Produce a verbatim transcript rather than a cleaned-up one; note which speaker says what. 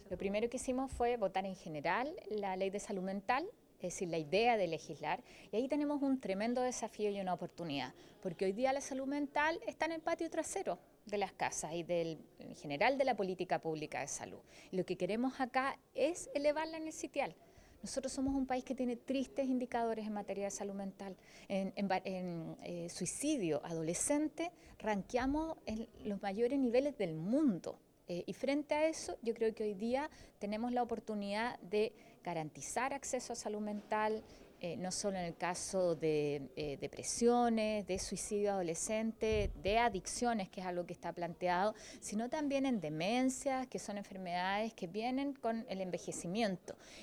Speaker 1: Lo primero que hicimos fue votar en general la ley de salud mental, es decir, la idea de legislar, y ahí tenemos un tremendo desafío y una oportunidad, porque hoy día la salud mental está en el patio trasero de las casas y del, en general de la política pública de salud. Y lo que queremos acá es elevarla en el sitial. Nosotros somos un país que tiene tristes indicadores en materia de salud mental. En, en, en eh, suicidio adolescente ranqueamos en los mayores niveles del mundo. Eh, y frente a eso, yo creo que hoy día tenemos la oportunidad de garantizar acceso a salud mental, eh, no solo en el caso de eh, depresiones, de suicidio adolescente, de adicciones, que es algo que está planteado, sino también en demencias, que son enfermedades que vienen con el envejecimiento.